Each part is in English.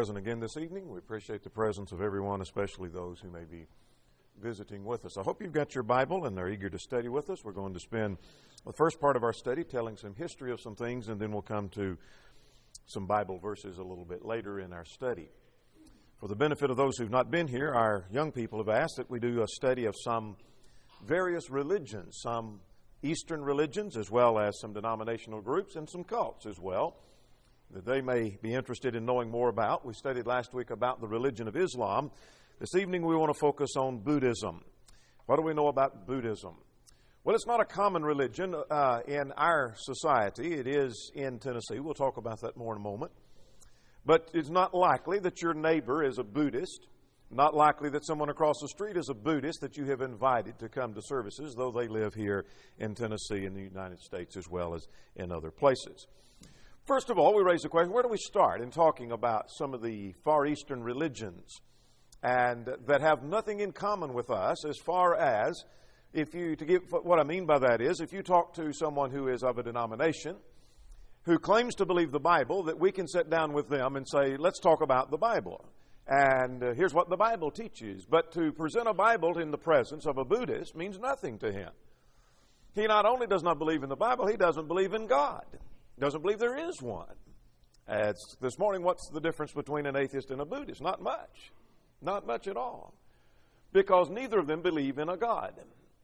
Present again this evening. We appreciate the presence of everyone, especially those who may be visiting with us. I hope you've got your Bible and they're eager to study with us. We're going to spend the first part of our study telling some history of some things, and then we'll come to some Bible verses a little bit later in our study. For the benefit of those who've not been here, our young people have asked that we do a study of some various religions, some Eastern religions as well as some denominational groups and some cults as well, that they may be interested in knowing more about. We studied last week about the religion of Islam. This evening we want to focus on Buddhism. What do we know about Buddhism? Well, it's not a common religion in our society. It is in Tennessee. We'll talk about that more in a moment. But it's not likely that your neighbor is a Buddhist. Not likely that someone across the street is a Buddhist that you have invited to come to services, though they live here in Tennessee in the United States as well as in other places. First of all, we raise the question, where do we start in talking about some of the Far Eastern religions and that have nothing in common with us as far as, what I mean by that is, if you talk to someone who is of a denomination who claims to believe the Bible, that we can sit down with them and say, let's talk about the Bible. And here's what the Bible teaches. But to present a Bible in the presence of a Buddhist means nothing to him. He not only does not believe in the Bible, he doesn't believe in God. Doesn't believe there is one. This morning, what's the difference between an atheist and a Buddhist? Not much. Not much at all. Because neither of them believe in a God.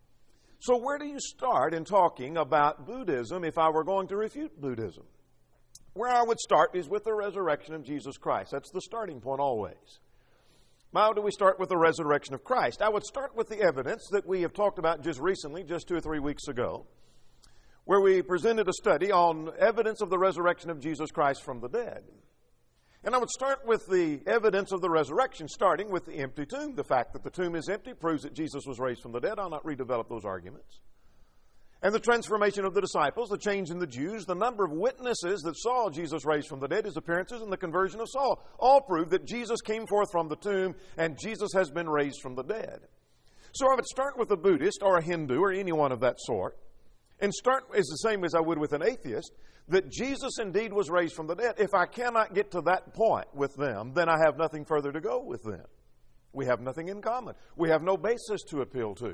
So where do you start in talking about Buddhism if I were going to refute Buddhism? Where I would start is with the resurrection of Jesus Christ. That's the starting point always. How do we start with the resurrection of Christ? I would start with the evidence that we have talked about just recently, just 2 or 3 weeks ago, where we presented a study on evidence of the resurrection of Jesus Christ from the dead. And I would start with the evidence of the resurrection, starting with the empty tomb. The fact that the tomb is empty proves that Jesus was raised from the dead. I'll not redevelop those arguments. And the transformation of the disciples, the change in the Jews, the number of witnesses that saw Jesus raised from the dead, his appearances, and the conversion of Saul, all prove that Jesus came forth from the tomb and Jesus has been raised from the dead. So I would start with a Buddhist or a Hindu or anyone of that sort, and start as the same as I would with an atheist, that Jesus indeed was raised from the dead. If I cannot get to that point with them, then I have nothing further to go with them. We have nothing in common. We have no basis to appeal to.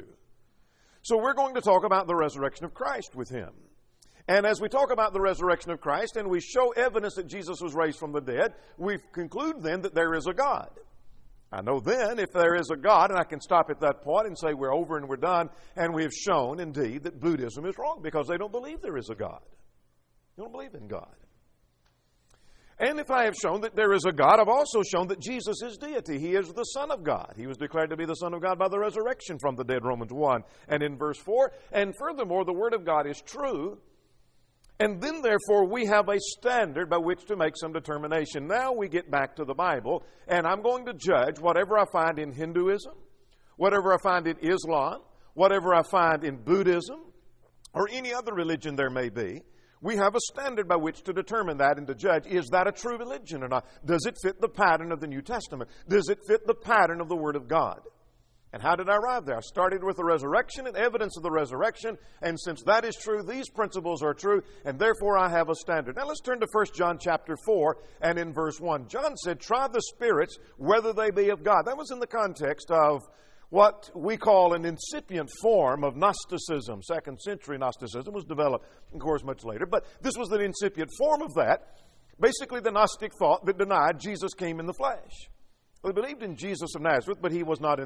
So we're going to talk about the resurrection of Christ with him. And as we talk about the resurrection of Christ and we show evidence that Jesus was raised from the dead, we conclude then that there is a God. I know then if there is a God, and I can stop at that point and say we're over and we're done, and we have shown indeed that Buddhism is wrong because they don't believe there is a God. They don't believe in God. And if I have shown that there is a God, I've also shown that Jesus is deity. He is the Son of God. He was declared to be the Son of God by the resurrection from the dead, Romans 1 and in verse 4. And furthermore, the Word of God is true. And then, therefore, we have a standard by which to make some determination. Now we get back to the Bible, and I'm going to judge whatever I find in Hinduism, whatever I find in Islam, whatever I find in Buddhism, or any other religion there may be. We have a standard by which to determine that and to judge, is that a true religion or not? Does it fit the pattern of the New Testament? Does it fit the pattern of the Word of God? And how did I arrive there? I started with the resurrection and evidence of the resurrection, and since that is true, these principles are true, and therefore I have a standard. Now let's turn to 1 John chapter 4 and in verse 1. John said, try the spirits whether they be of God. That was in the context of what we call an incipient form of Gnosticism. Second century Gnosticism was developed, of course, much later, but this was the incipient form of that. Basically the Gnostic thought that denied Jesus came in the flesh. They believed in Jesus of Nazareth, but he was not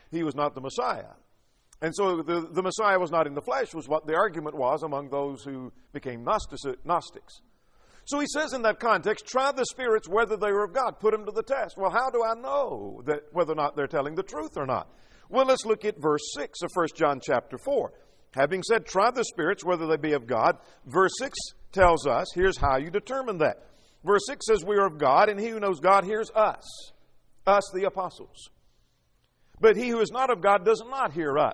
the Messiah. And so the Messiah was not in the flesh was what the argument was among those who became Gnostics. So he says in that context, try the spirits whether they are of God. Put them to the test. Well, how do I know that whether or not they're telling the truth or not? Well, let's look at verse 6 of 1 John chapter 4. Having said, try the spirits whether they be of God, verse 6 tells us, here's how you determine that. Verse 6 says, we are of God, and he who knows God hears us. Us, the apostles. But he who is not of God does not hear us.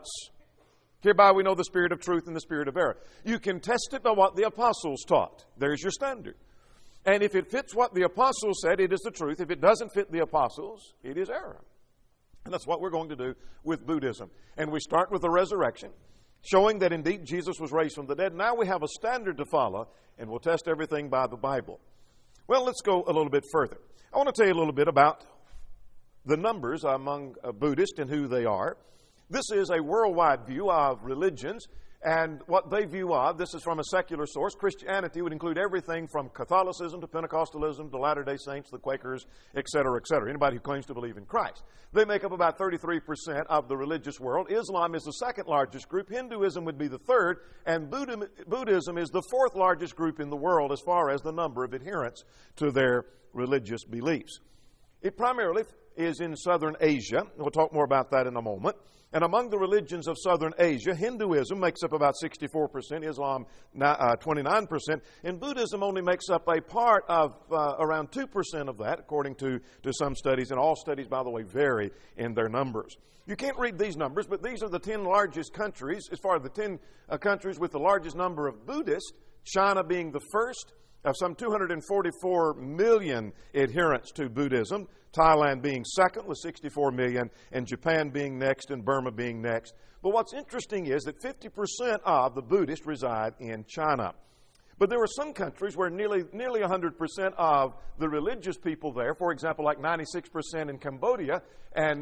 Hereby we know the spirit of truth and the spirit of error. You can test it by what the apostles taught. There's your standard. And if it fits what the apostles said, it is the truth. If it doesn't fit the apostles, it is error. And that's what we're going to do with Buddhism. And we start with the resurrection, showing that indeed Jesus was raised from the dead. Now we have a standard to follow, and we'll test everything by the Bible. Well, let's go a little bit further. I want to tell you a little bit about the numbers among Buddhists and who they are. This is a worldwide view of religions and what they view of. This is from a secular source. Christianity would include everything from Catholicism to Pentecostalism to Latter-day Saints, the Quakers, etc., etc. Anybody who claims to believe in Christ. They make up about 33% of the religious world. Islam is the second largest group. Hinduism would be the third. And Buddhism is the fourth largest group in the world as far as the number of adherents to their religious beliefs. It primarily is in Southern Asia. We'll talk more about that in a moment. And among the religions of Southern Asia, Hinduism makes up about 64%, Islam 29%, and Buddhism only makes up a part of around 2% of that, according to some studies. And all studies, by the way, vary in their numbers. You can't read these numbers, but these are the 10 largest countries, as far as the 10 countries with the largest number of Buddhists, China being the first, of some 244 million adherents to Buddhism, Thailand being second with 64 million, and Japan being next, and Burma being next. But what's interesting is that 50% of the Buddhists reside in China. But there are some countries where nearly 100% of the religious people there, for example, like 96% in Cambodia and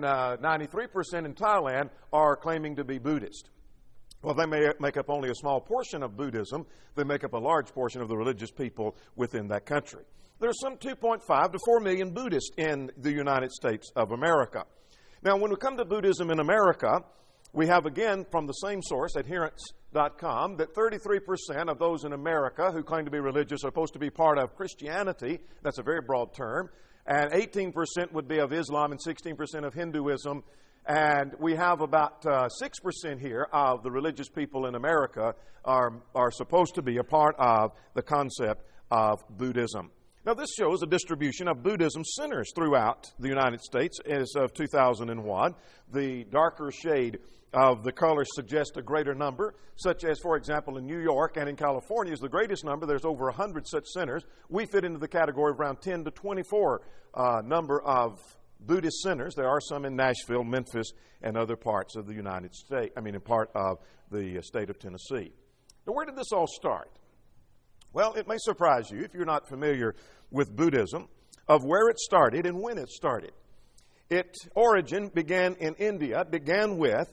93% in Thailand, are claiming to be Buddhist. Well, they may make up only a small portion of Buddhism. They make up a large portion of the religious people within that country. There are some 2.5 to 4 million Buddhists in the United States of America. Now, when we come to Buddhism in America, we have, again, from the same source, adherents.com, that 33% of those in America who claim to be religious are supposed to be part of Christianity. That's a very broad term. And 18% would be of Islam and 16% of Hinduism. And we have about 6% here of the religious people in America are supposed to be a part of the concept of Buddhism. Now, this shows a distribution of Buddhism centers throughout the United States as of 2001. The darker shade of the color suggests a greater number, such as, for example, in New York and in California is the greatest number. There's over 100 such centers. We fit into the category of around 10 to 24 number of Buddhist centers. There are some in Nashville, Memphis, and other parts of the United States, in part of the state of Tennessee. Now, where did this all start? Well, it may surprise you, if you're not familiar with Buddhism, of where it started and when it started. Its origin began in India, began with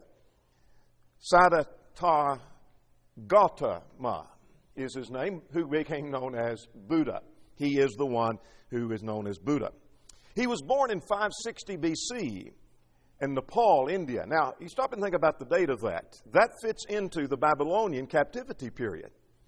Siddhartha Gautama is his name, who became known as Buddha. He is the one who is known as Buddha. He was born in 560 BC in Nepal, India. Now, you stop and think about the date of that. That fits into the Babylonian captivity period.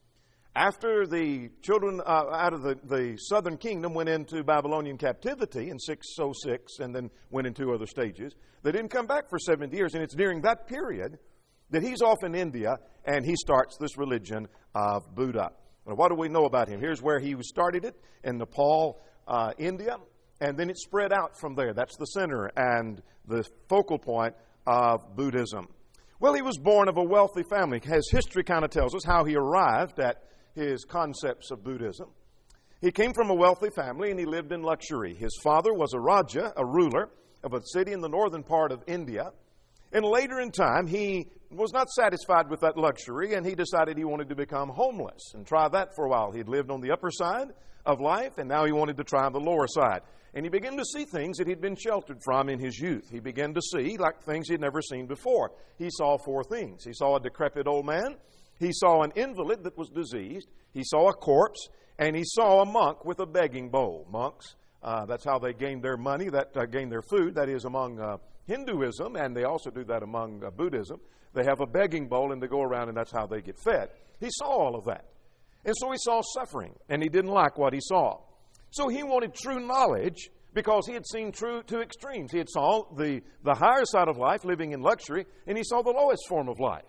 After the children out of the southern kingdom went into Babylonian captivity in 606 and then went into other stages, they didn't come back for 70 years. And it's during that period that he's off in India and he starts this religion of Buddha. Now, what do we know about him? Here's where he started it, in Nepal, India. And then it spread out from there. That's the center and the focal point of Buddhism. Well, he was born of a wealthy family. His history kind of tells us how he arrived at his concepts of Buddhism. He came from a wealthy family and he lived in luxury. His father was a Raja, a ruler of a city in the northern part of India. And later in time, he was not satisfied with that luxury and he decided he wanted to become homeless and try that for a while. He had lived on the upper side of life and now he wanted to try the lower side. And he began to see things that he'd been sheltered from in his youth. He began to see like things he'd never seen before. He saw four things. He saw a decrepit old man. He saw an invalid that was diseased. He saw a corpse. And he saw a monk with a begging bowl. Monks, that's how they gained their money, gained their food. That is among Hinduism, and they also do that among Buddhism. They have a begging bowl and they go around and that's how they get fed. He saw all of that. And so he saw suffering and he didn't like what he saw. So he wanted true knowledge because he had seen two extremes. He had saw the higher side of life, living in luxury, and he saw the lowest form of life.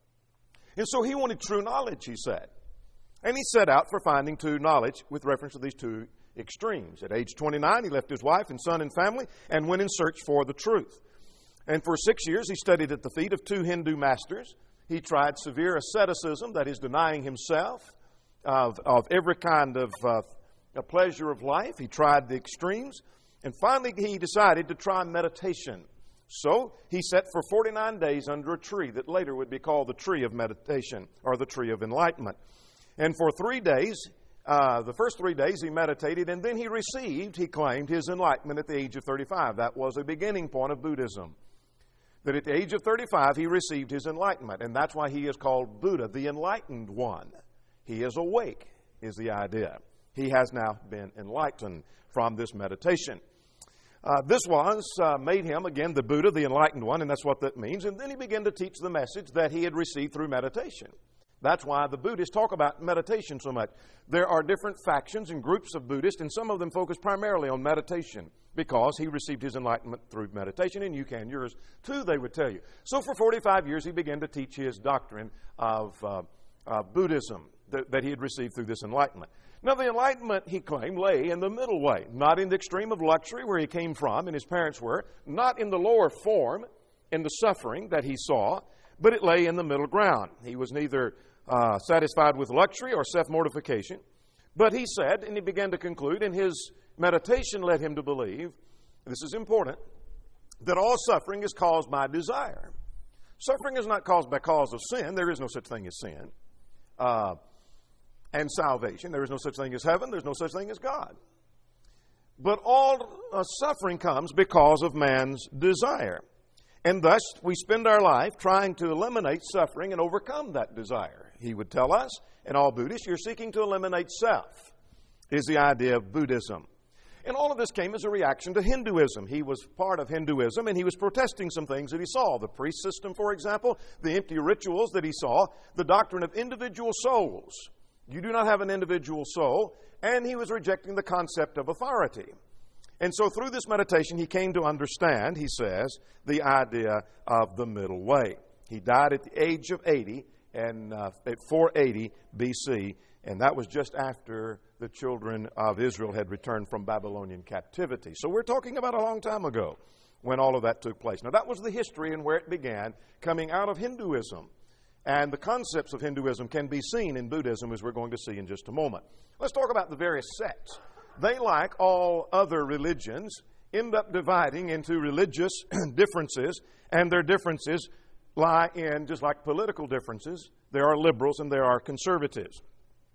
And so he wanted true knowledge, he said. And he set out for finding true knowledge with reference to these two extremes. At age 29, he left his wife and son and family and went in search for the truth. And for 6 years, he studied at the feet of two Hindu masters. He tried severe asceticism, that is, denying himself of every kind of a pleasure of life. He tried the extremes. And finally, he decided to try meditation. So he sat for 49 days under a tree that later would be called the tree of meditation or the tree of enlightenment. And for 3 days, The first 3 days he meditated, and then he claimed, his enlightenment at the age of 35. That was a beginning point of Buddhism. That at the age of 35 he received his enlightenment, and that's why he is called Buddha, the enlightened one. He is awake, is the idea. He has now been enlightened from this meditation. This made him, again, the Buddha, the enlightened one, and that's what that means. And then he began to teach the message that he had received through meditation. That's why the Buddhists talk about meditation so much. There are different factions and groups of Buddhists, and some of them focus primarily on meditation because he received his enlightenment through meditation, and you can yours too, they would tell you. So for 45 years, he began to teach his doctrine of Buddhism that he had received through this enlightenment. Now, the enlightenment, he claimed, lay in the middle way, not in the extreme of luxury where he came from and his parents were, not in the lower form, in the suffering that he saw, but it lay in the middle ground. He was neither satisfied with luxury or self-mortification, but he said, and he began to conclude, and his meditation led him to believe, this is important, that all suffering is caused by desire. Suffering is not caused because of sin. There is no such thing as sin. And salvation. There is no such thing as heaven. There's no such thing as God. But all suffering comes because of man's desire. And thus, we spend our life trying to eliminate suffering and overcome that desire. He would tell us, and all Buddhists, you're seeking to eliminate self, is the idea of Buddhism. And all of this came as a reaction to Hinduism. He was part of Hinduism, and he was protesting some things that he saw. The priest system, for example, the empty rituals that he saw, the doctrine of individual souls. You do not have an individual soul, and he was rejecting the concept of authority. And so through this meditation, he came to understand, he says, the idea of the middle way. He died at the age of 80, and at 480 BC, and that was just after the children of Israel had returned from Babylonian captivity. So we're talking about a long time ago when all of that took place. Now, that was the history and where it began, coming out of Hinduism. And the concepts of Hinduism can be seen in Buddhism, as we're going to see in just a moment. Let's talk about the various sects. They, like all other religions, end up dividing into religious differences, and their differences lie in, just like political differences, there are liberals and there are conservatives.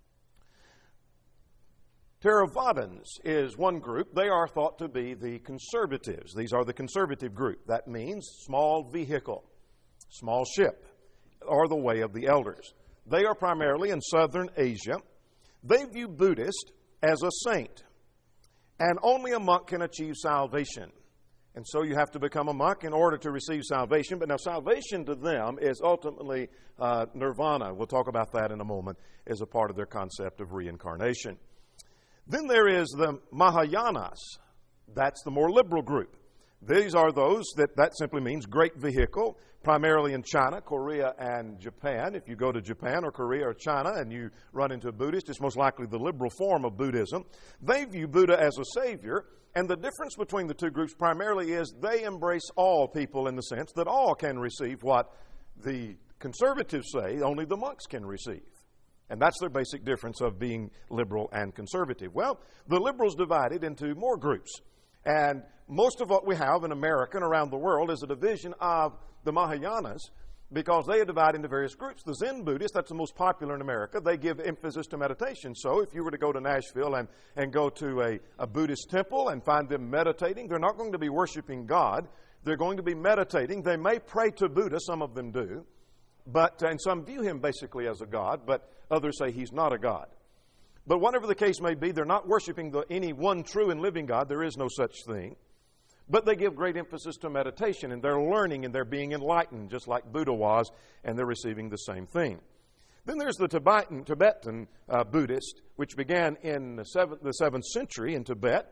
Theravadins is one group. They are thought to be the conservatives. These are the conservative group. That means small vehicle, small ship, or the way of the elders. They are primarily in southern Asia. They view Buddhist as a saint, and only a monk can achieve salvation. And so you have to become a monk in order to receive salvation. But now salvation to them is ultimately nirvana. We'll talk about that in a moment as a part of their concept of reincarnation. Then there is the Mahayanas. That's the more liberal group. These are those that simply means great vehicle, primarily in China, Korea, and Japan. If you go to Japan or Korea or China and you run into a Buddhist, it's most likely the liberal form of Buddhism. They view Buddha as a savior, and the difference between the two groups primarily is they embrace all people in the sense that all can receive what the conservatives say only the monks can receive. And that's their basic difference of being liberal and conservative. Well, the liberals divided into more groups. And most of what we have in America and around the world is a division of the Mahayanas because they are divided into various groups. The Zen Buddhists, that's the most popular in America, they give emphasis to meditation. So if you were to go to Nashville and go to a Buddhist temple and find them meditating, they're not going to be worshiping God. They're going to be meditating. They may pray to Buddha, some of them do, and some view him basically as a god, but others say he's not a god. But whatever the case may be, they're not worshiping any one true and living God. There is no such thing. But they give great emphasis to meditation, and they're learning and they're being enlightened, just like Buddha was, and they're receiving the same thing. Then there's the Tibetan Buddhist, which began in the 7th century in Tibet.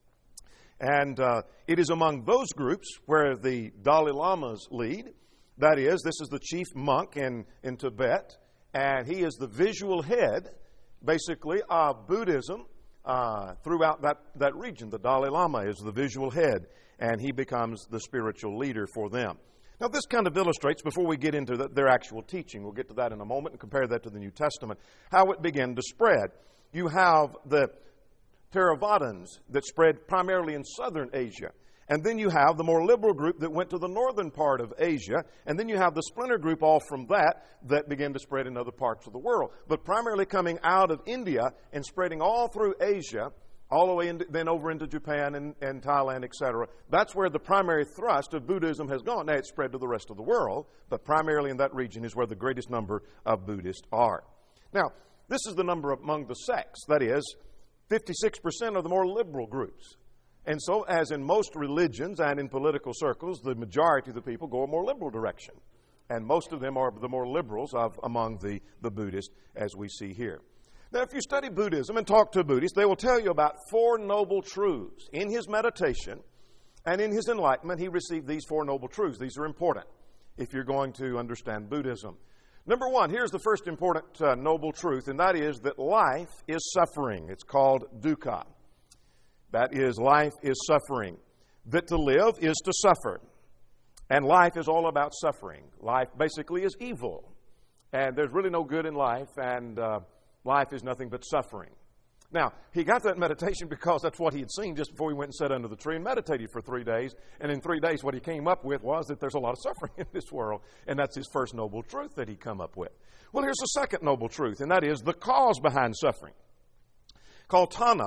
And it is among those groups where the Dalai Lamas lead. That is, this is the chief monk in Tibet, and he is the visual head, basically, of Buddhism throughout that region. The Dalai Lama is the visual head, and he becomes the spiritual leader for them. Now, this kind of illustrates, before we get into their actual teaching, we'll get to that in a moment and compare that to the New Testament, how it began to spread. You have the Theravadins that spread primarily in southern Asia. And then you have the more liberal group that went to the northern part of Asia. And then you have the splinter group off from that began to spread in other parts of the world. But primarily coming out of India and spreading all through Asia, all the way then over into Japan and Thailand, etc. That's where the primary thrust of Buddhism has gone. Now, it's spread to the rest of the world, but primarily in that region is where the greatest number of Buddhists are. Now, this is the number among the sects. That is, 56% of the more liberal groups. And so, as in most religions and in political circles, the majority of the people go a more liberal direction. And most of them are the more liberals among the Buddhists, as we see here. Now, if you study Buddhism and talk to a Buddhist, they will tell you about 4 noble truths. In his meditation and in his enlightenment, he received these 4 noble truths. These are important if you're going to understand Buddhism. Number 1, here's the first important noble truth, and that is that life is suffering. It's called dukkha. That is, life is suffering. That to live is to suffer. And life is all about suffering. Life basically is evil. And there's really no good in life, and life is nothing but suffering. Now, he got that meditation because that's what he had seen just before he went and sat under the tree and meditated for 3 days. And in 3 days, what he came up with was that there's a lot of suffering in this world. And that's his first noble truth that he come up with. Well, here's the second noble truth, and that is the cause behind suffering. Called tanha.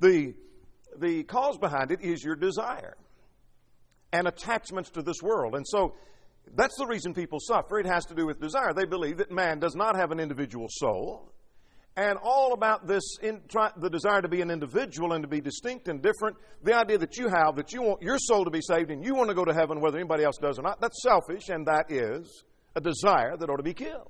The cause behind it is your desire and attachments to this world. And so that's the reason people suffer. It has to do with desire. They believe that man does not have an individual soul. And all about this, the desire to be an individual and to be distinct and different, the idea that you have, that you want your soul to be saved and you want to go to heaven whether anybody else does or not, that's selfish, and that is a desire that ought to be killed.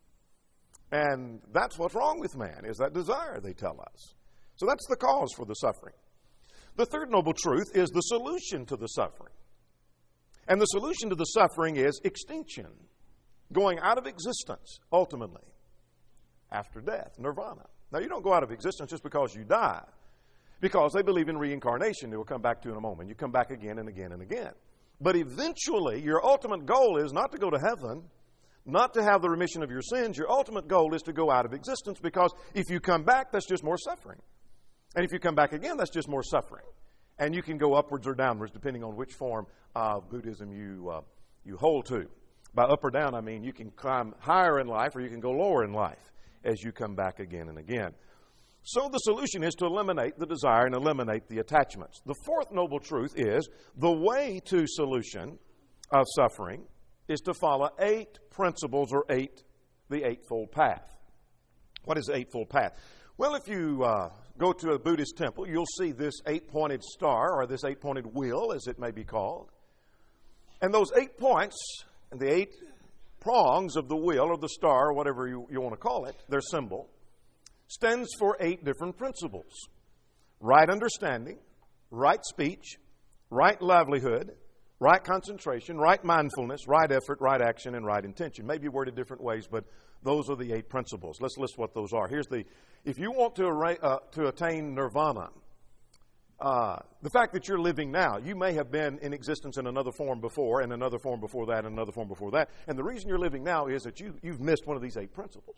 And that's what's wrong with man, is that desire, they tell us. So that's the cause for the suffering. The third noble truth is the solution to the suffering. And the solution to the suffering is extinction, going out of existence, ultimately. After death, nirvana. Now, you don't go out of existence just because you die, because they believe in reincarnation. They will come back to in a moment. You come back again and again and again. But eventually, your ultimate goal is not to go to heaven, not to have the remission of your sins. Your ultimate goal is to go out of existence, because if you come back, that's just more suffering. And if you come back again, that's just more suffering. And you can go upwards or downwards, depending on which form of Buddhism you hold to. By up or down, I mean you can climb higher in life or you can go lower in life as you come back again and again. So the solution is to eliminate the desire and eliminate the attachments. The fourth noble truth is the way to solution of suffering is to follow 8 principles, or the Eightfold Path. What is the Eightfold Path? Well, if you go to a Buddhist temple, you'll see this 8-pointed star, or this 8-pointed wheel, as it may be called. And those 8 points, and the 8 prongs of the wheel or the star, or whatever you want to call it, their symbol, stands for 8 different principles. Right understanding, right speech, right livelihood, right concentration, right mindfulness, right effort, right action, and right intention. Maybe worded different ways, but those are the 8 principles. Let's list what those are. If you want to attain nirvana, the fact that you're living now, you may have been in existence in another form before, and another form before that, and another form before that. And the reason you're living now is that you've missed one of these 8 principles.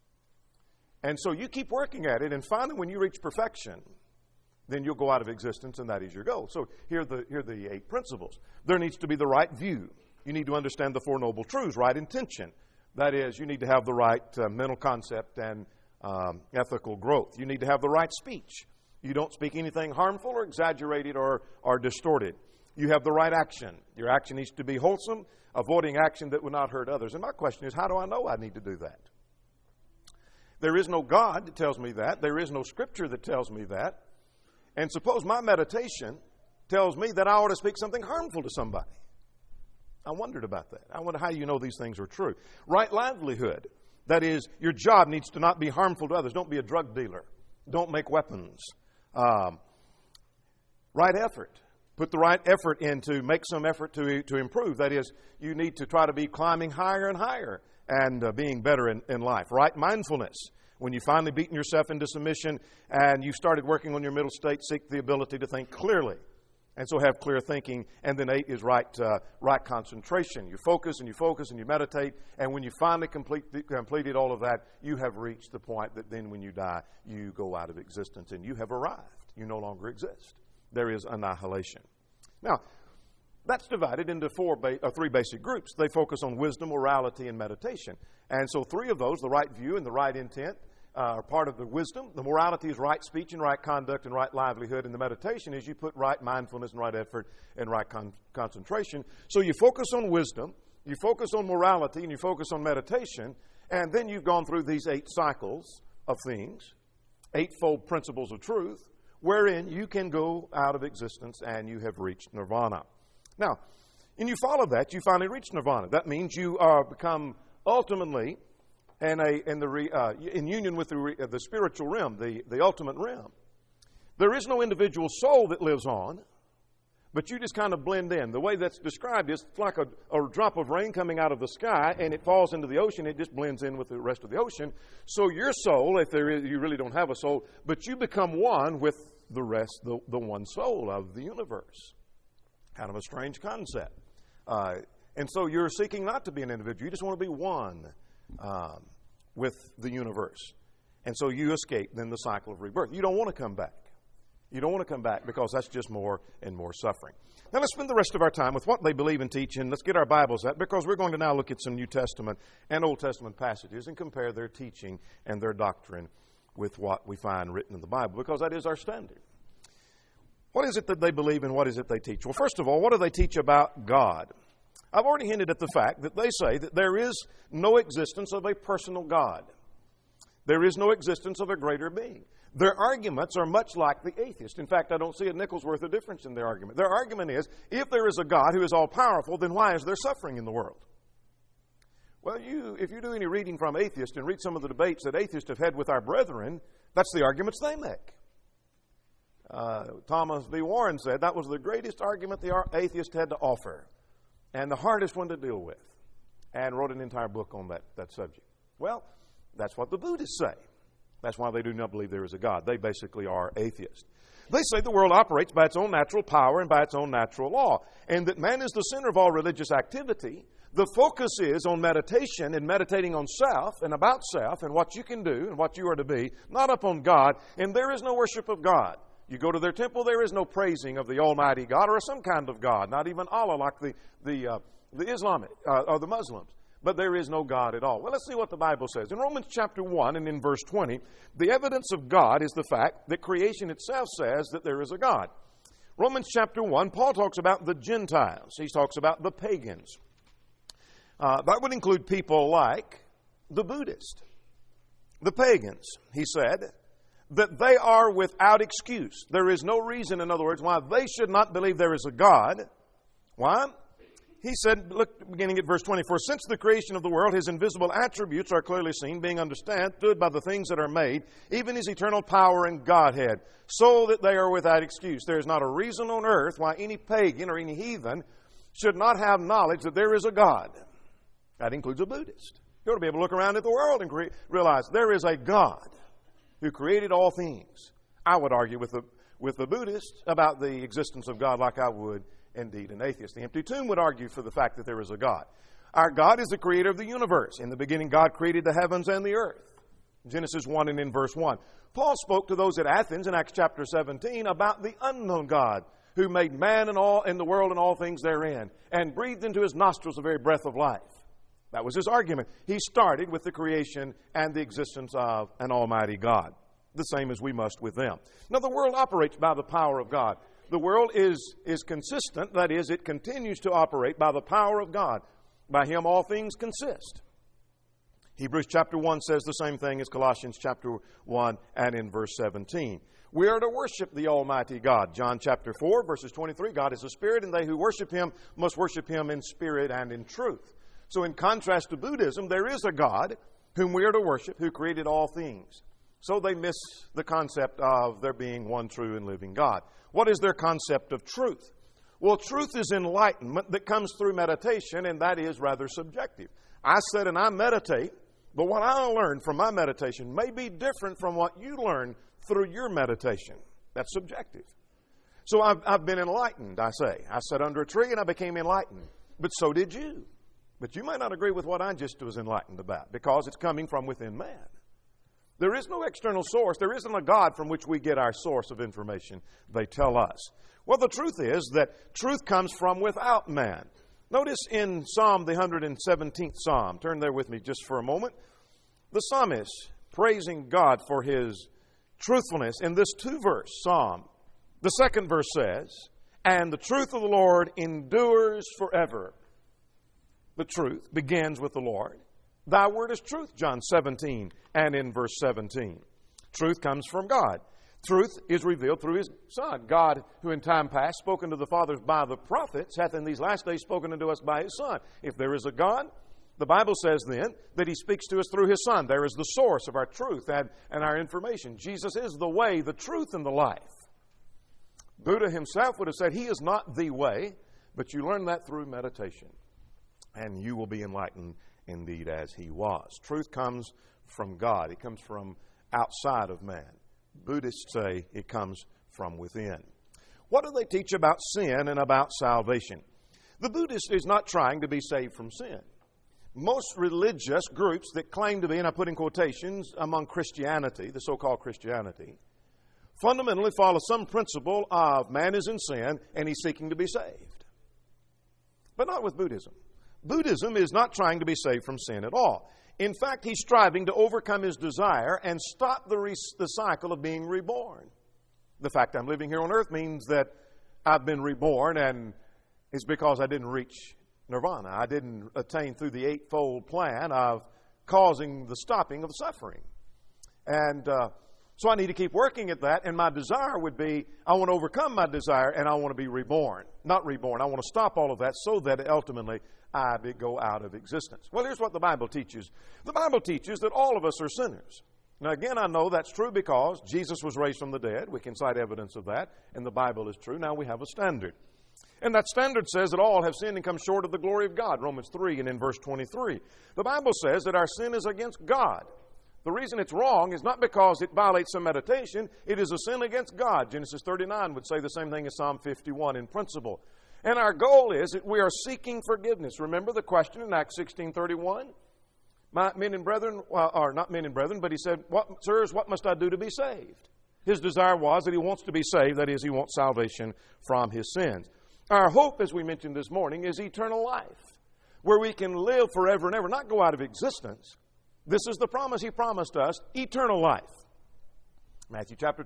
And so you keep working at it, and finally when you reach perfection, then you'll go out of existence, and that is your goal. So here are the 8 principles. There needs to be the right view. You need to understand the 4 noble truths, right intention. That is, you need to have the right mental concept and ethical growth. You need to have the right speech. You don't speak anything harmful or exaggerated or distorted. You have the right action. Your action needs to be wholesome, avoiding action that would not hurt others. And my question is, how do I know I need to do that? There is no God that tells me that. There is no Scripture that tells me that. And suppose my meditation tells me that I ought to speak something harmful to somebody. I wondered about that. I wonder how you know these things are true. Right livelihood. That is, your job needs to not be harmful to others. Don't be a drug dealer. Don't make weapons. Right effort. Put the right effort in to make some effort to improve. That is, you need to try to be climbing higher and higher and being better in life. Right mindfulness. When you've finally beaten yourself into submission and you've started working on your middle state, seek the ability to think clearly. And so have clear thinking. And then 8 is right concentration. You focus and you focus and you meditate. And when you finally completed all of that, you have reached the point that then when you die, you go out of existence and you have arrived. You no longer exist. There is annihilation. Now, that's divided into three basic groups. They focus on wisdom, morality, and meditation. And so three of those, the right view and the right intent, are part of the wisdom. The morality is right speech and right conduct and right livelihood. And the meditation is you put right mindfulness and right effort and right concentration. So you focus on wisdom, you focus on morality, and you focus on meditation. And then you've gone through these 8 cycles of things, 8-fold principles of truth, wherein you can go out of existence and you have reached nirvana. Now, when you follow that, you finally reach nirvana. That means you become ultimately in union with the spiritual realm, the ultimate realm. There is no individual soul that lives on, but you just kind of blend in. The way that's described is it's like a drop of rain coming out of the sky, and it falls into the ocean. It just blends in with the rest of the ocean. So your soul, if there is, you really don't have a soul, but you become one with the rest, the one soul of the universe. Kind of a strange concept. And so you're seeking not to be an individual. You just want to be one with the universe. And so you escape then the cycle of rebirth. You don't want to come back. You don't want to come back because that's just more and more suffering. Now let's spend the rest of our time with what they believe and teach, and let's get our Bibles out because we're going to now look at some New Testament and Old Testament passages and compare their teaching and their doctrine with what we find written in the Bible, because that is our standard. What is it that they believe and what is it they teach? Well, first of all, what do they teach about God? I've already hinted at the fact that they say that there is no existence of a personal God. There is no existence of a greater being. Their arguments are much like the atheist. In fact, I don't see a nickel's worth of difference in their argument. Their argument is, if there is a God who is all-powerful, then why is there suffering in the world? Well, if you do any reading from atheists and read some of the debates that atheists have had with our brethren, that's the arguments they make. Thomas B. Warren said that was the greatest argument the atheist had to offer and the hardest one to deal with, and wrote an entire book on that subject. Well, that's what the Buddhists say. That's why they do not believe there is a God. They basically are atheists. They say the world operates by its own natural power and by its own natural law, and that man is the center of all religious activity. The focus is on meditation and meditating on self and about self and what you can do and what you are to be, not upon God, and there is no worship of God. You go to their temple, there is no praising of the Almighty God or some kind of God, not even Allah like the Islamic or the Muslims. But there is no God at all. Well, let's see what the Bible says. In Romans chapter 1 and in verse 20, the evidence of God is the fact that creation itself says that there is a God. Romans chapter 1, Paul talks about the Gentiles. He talks about the pagans. That would include people like the Buddhist, the pagans, he said, that they are without excuse. There is no reason, in other words, why they should not believe there is a God. Why? He said, look, beginning at verse 24, since the creation of the world, his invisible attributes are clearly seen, being understood by the things that are made, even his eternal power and Godhead, so that they are without excuse. There is not a reason on earth why any pagan or any heathen should not have knowledge that there is a God. That includes a Buddhist. You ought to be able to look around at the world and realize there is a God who created all things. I would argue with the Buddhist about the existence of God like I would indeed an atheist. The empty tomb would argue for the fact that there is a God. Our God is the creator of the universe. In the beginning, God created the heavens and the earth. Genesis 1 and in verse 1. Paul spoke to those at Athens in Acts chapter 17 about the unknown God who made man and the world and all things therein and breathed into his nostrils the very breath of life. That was his argument. He started with the creation and the existence of an almighty God, the same as we must with them. Now, the world operates by the power of God. The world is consistent. That is, it continues to operate by the power of God. By him all things consist. Hebrews chapter 1 says the same thing as Colossians chapter 1 and in verse 17. We are to worship the Almighty God. John chapter 4 verses 23, God is a spirit, and they who worship him must worship him in spirit and in truth. So in contrast to Buddhism, there is a God whom we are to worship, who created all things. So they miss the concept of there being one true and living God. What is their concept of truth? Well, truth is enlightenment that comes through meditation, and that is rather subjective. I said and I meditate, but what I learned from my meditation may be different from what you learn through your meditation. That's subjective. So I've been enlightened, I say. I sat under a tree and I became enlightened. But so did you. But you may not agree with what I just was enlightened about because it's coming from within man. There is no external source. There isn't a God from which we get our source of information, they tell us. Well, the truth is that truth comes from without man. Notice in Psalm, the 117th Psalm, turn there with me just for a moment. The psalmist praising God for His truthfulness in this 2-verse psalm. The second verse says, "And the truth of the Lord endures forever." The truth begins with the Lord. Thy word is truth, John 17, and in verse 17. Truth comes from God. Truth is revealed through His Son. God, who in time past spoken to the fathers by the prophets, hath in these last days spoken unto us by His Son. If there is a God, the Bible says then that He speaks to us through His Son. There is the source of our truth and our information. Jesus is the way, the truth, and the life. Buddha himself would have said He is not the way, but you learn that through meditation, and you will be enlightened indeed as He was. Truth comes from God. It comes from outside of man. Buddhists say it comes from within. What do they teach about sin and about salvation? The Buddhist is not trying to be saved from sin. Most religious groups that claim to be, and I put in quotations, among Christianity, the so-called Christianity, fundamentally follow some principle of man is in sin and he's seeking to be saved. But not with Buddhism. Buddhism is not trying to be saved from sin at all. In fact, he's striving to overcome his desire and stop the cycle of being reborn. The fact I'm living here on earth means that I've been reborn, and it's because I didn't reach nirvana. I didn't attain through the eightfold plan of causing the stopping of suffering. And so I need to keep working at that, and my desire would be, I want to overcome my desire, and I want to be reborn. Not reborn. I want to stop all of that so that ultimately I go out of existence. Well, here's what the Bible teaches. The Bible teaches that all of us are sinners. Now, again, I know that's true because Jesus was raised from the dead. We can cite evidence of that, and the Bible is true. Now we have a standard. And that standard says that all have sinned and come short of the glory of God, Romans 3 and in verse 23. The Bible says that our sin is against God. The reason it's wrong is not because it violates some meditation. It is a sin against God. Genesis 39 would say the same thing as Psalm 51 in principle. And our goal is that we are seeking forgiveness. Remember the question in Acts 16:31? My men and brethren, or not men and brethren, but he said, Sirs, what must I do to be saved? His desire was that he wants to be saved. That is, he wants salvation from his sins. Our hope, as we mentioned this morning, is eternal life, where we can live forever and ever, not go out of existence. This is the promise he promised us, eternal life. Matthew chapter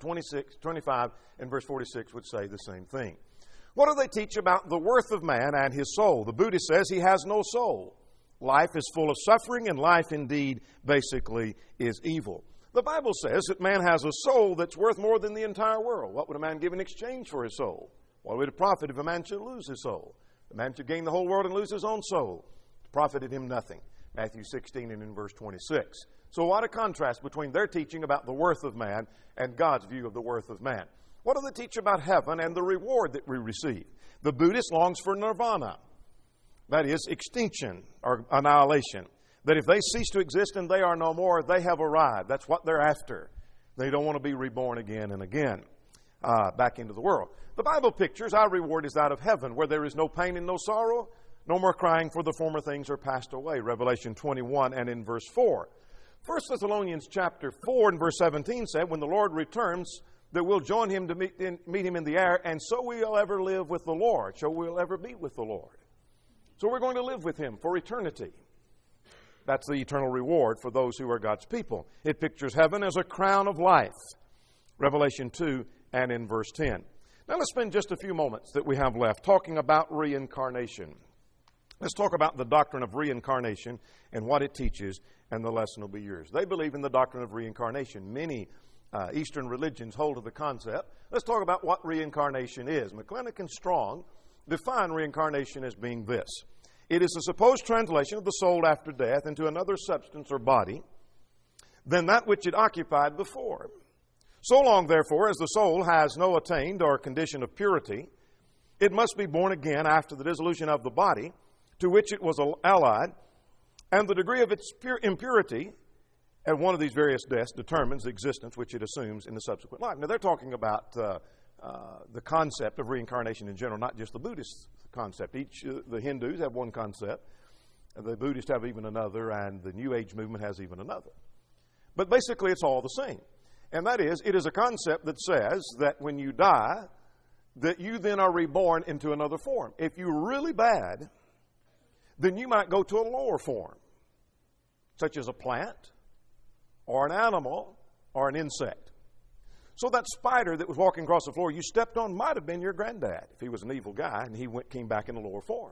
25 and verse 46 would say the same thing. What do they teach about the worth of man and his soul? The Buddhist says he has no soul. Life is full of suffering, and life indeed basically is evil. The Bible says that man has a soul that's worth more than the entire world. What would a man give in exchange for his soul? What would it profit if a man should lose his soul? A man should gain the whole world and lose his own soul. It profited him nothing. Matthew 16 and in verse 26. So what a contrast between their teaching about the worth of man and God's view of the worth of man. What do they teach about heaven and the reward that we receive? The Buddhist longs for nirvana. That is, extinction or annihilation. That if they cease to exist and they are no more, they have arrived. That's what they're after. They don't want to be reborn again and again back into the world. The Bible pictures our reward is out of heaven, where there is no pain and no sorrow, no more crying, for the former things are passed away. Revelation 21 and in verse 4. 1 Thessalonians chapter 4 and verse 17 said, when the Lord returns, that we'll join him to meet him in the air, and so we'll ever live with the Lord. So we'll ever be with the Lord. So we're going to live with him for eternity. That's the eternal reward for those who are God's people. It pictures heaven as a crown of life. Revelation 2 and in verse 10. Now let's spend just a few moments that we have left talking about reincarnation. Let's talk about the doctrine of reincarnation and what it teaches, and the lesson will be yours. They believe in the doctrine of reincarnation. Many Eastern religions hold to the concept. Let's talk about what reincarnation is. McClintock and Strong define reincarnation as being this. It is a supposed translation of the soul after death into another substance or body than that which it occupied before. So long, therefore, as the soul has no attained or condition of purity, it must be born again after the dissolution of the body to which it was allied, and the degree of its impurity at one of these various deaths determines the existence which it assumes in the subsequent life. Now, they're talking about the concept of reincarnation in general, not just the Buddhist concept. The Hindus have one concept, the Buddhists have even another, and the New Age movement has even another. But basically it's all the same. And that is, it is a concept that says that when you die, that you then are reborn into another form. If you're really bad, then you might go to a lower form, such as a plant or an animal or an insect. So that spider that was walking across the floor you stepped on might have been your granddad if he was an evil guy and he came back in a lower form.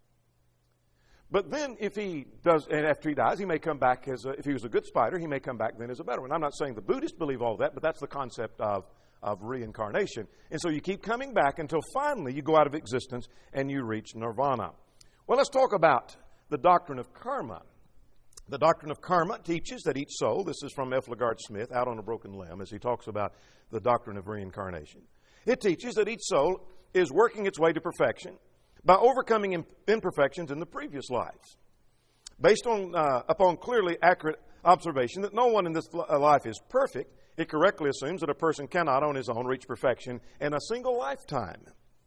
But then if he does, and after he dies, he may come back if he was a good spider, he may come back then as a better one. I'm not saying the Buddhists believe all that, but that's the concept of reincarnation. And so you keep coming back until finally you go out of existence and you reach nirvana. Well, let's talk about the doctrine of karma. The doctrine of karma teaches that each soul, this is from F. LaGard Smith, Out on a Broken Limb, as he talks about the doctrine of reincarnation. It teaches that each soul is working its way to perfection by overcoming imperfections in the previous lives. Based upon clearly accurate observation that no one in this life is perfect, it correctly assumes that a person cannot on his own reach perfection in a single lifetime.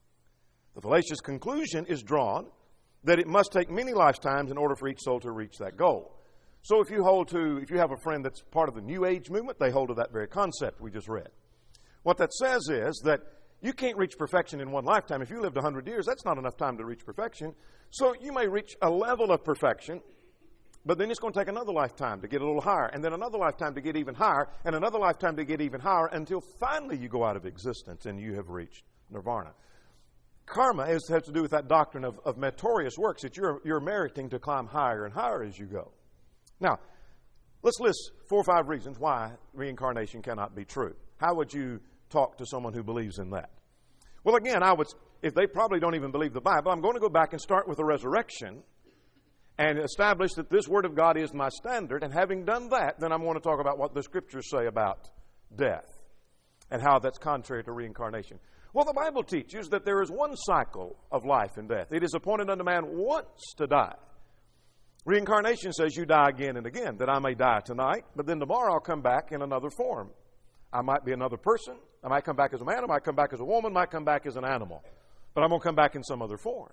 The fallacious conclusion is drawn that it must take many lifetimes in order for each soul to reach that goal. So if you have a friend that's part of the New Age movement, they hold to that very concept we just read. What that says is that you can't reach perfection in one lifetime. If you lived 100 years, that's not enough time to reach perfection. So you may reach a level of perfection, but then it's going to take another lifetime to get a little higher, and then another lifetime to get even higher, and another lifetime to get even higher, until finally you go out of existence and you have reached nirvana. Karma has to do with that doctrine of meritorious works, that you're meriting to climb higher and higher as you go. Now, let's list 4 or 5 reasons why reincarnation cannot be true. How would you talk to someone who believes in that? Well, again, if they probably don't even believe the Bible, I'm going to go back and start with the resurrection and establish that this Word of God is my standard. And having done that, then I'm going to talk about what the Scriptures say about death and how that's contrary to reincarnation. Well, the Bible teaches that there is one cycle of life and death. It is appointed unto man once to die. Reincarnation says you die again and again, that I may die tonight, but then tomorrow I'll come back in another form. I might be another person. I might come back as a man. I might come back as a woman. I might come back as an animal. But I'm going to come back in some other form.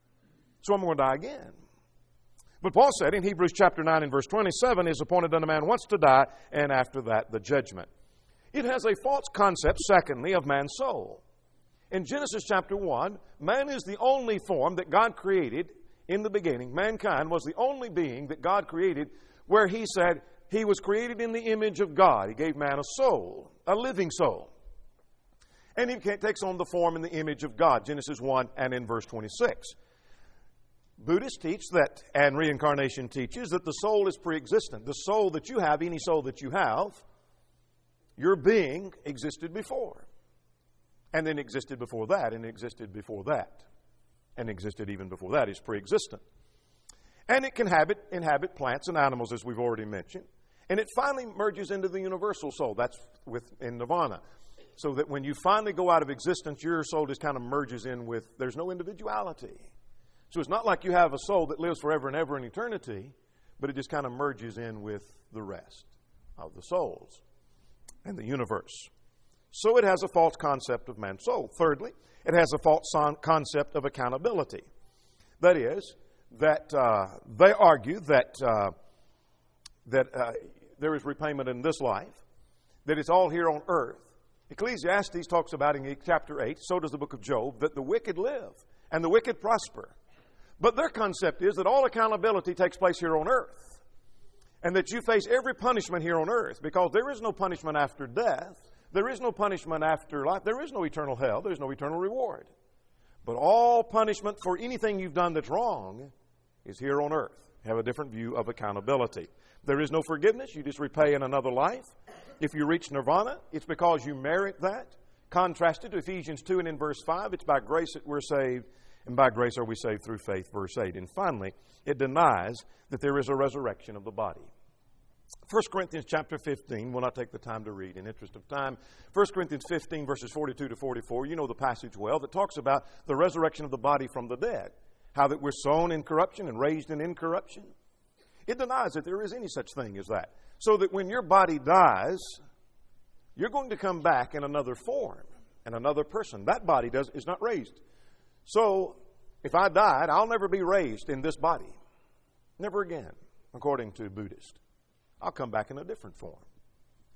So I'm going to die again. But Paul said in Hebrews chapter 9 and verse 27, is appointed unto man once to die, and after that the judgment. It has a false concept, secondly, of man's soul. In Genesis chapter 1, man is the only form that God created in the beginning. Mankind was the only being that God created where he said he was created in the image of God. He gave man a soul, a living soul. And he takes on the form in the image of God, Genesis 1 and in verse 26. Buddhists teach that, and reincarnation teaches, that the soul is pre-existent. The soul that you have, any soul that you have, your being existed before. And then existed before that, and existed before that. And existed even before that is pre-existent. And it can inhabit plants and animals, as we've already mentioned. And it finally merges into the universal soul. That's in nirvana. So that when you finally go out of existence, your soul just kind of merges in with, there's no individuality. So it's not like you have a soul that lives forever and ever in eternity, but it just kind of merges in with the rest of the souls and the universe. So it has a false concept of man's soul. Thirdly, it has a false concept of accountability. That is, that they argue that there is repayment in this life, that it's all here on earth. Ecclesiastes talks about in chapter 8, so does the book of Job, that the wicked live and the wicked prosper. But their concept is that all accountability takes place here on earth, and that you face every punishment here on earth, because there is no punishment after death. There is no punishment after life. There is no eternal hell. There's no eternal reward. But all punishment for anything you've done that's wrong is here on earth. You have a different view of accountability. There is no forgiveness. You just repay in another life. If you reach nirvana, it's because you merit that. Contrasted to Ephesians 2 and in verse 5, it's by grace that we're saved, and by grace are we saved through faith, verse 8. And finally, it denies that there is a resurrection of the body. 1 Corinthians chapter 15, we'll not take the time to read in interest of time. 1 Corinthians 15, verses 42 to 44, you know the passage well, that talks about the resurrection of the body from the dead. How that we're sown in corruption and raised in incorruption. It denies that there is any such thing as that. So that when your body dies, you're going to come back in another form, and another person. That body is not raised. So, if I died, I'll never be raised in this body. Never again, according to Buddhists. I'll come back in a different form.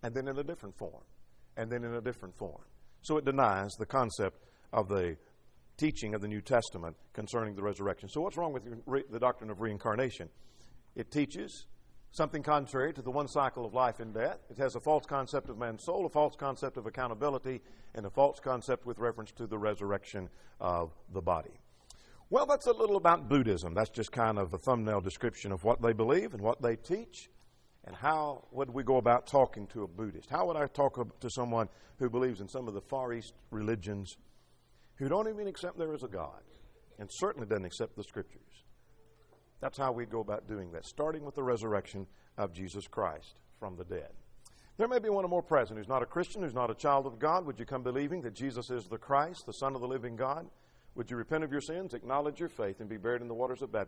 and then in a different form, and then in a different form. So it denies the concept of the teaching of the New Testament concerning the resurrection. So what's wrong with the doctrine of reincarnation? It teaches something contrary to the one cycle of life and death. It has a false concept of man's soul, a false concept of accountability, and a false concept with reference to the resurrection of the body. Well, that's a little about Buddhism. That's just kind of a thumbnail description of what they believe and what they teach. And how would we go about talking to a Buddhist? How would I talk to someone who believes in some of the Far East religions, who don't even accept there is a God, and certainly doesn't accept the Scriptures? That's how we'd go about doing that, starting with the resurrection of Jesus Christ from the dead. There may be one or more present who's not a Christian, who's not a child of God. Would you come believing that Jesus is the Christ, the Son of the living God? Would you repent of your sins, acknowledge your faith, and be buried in the waters of baptism?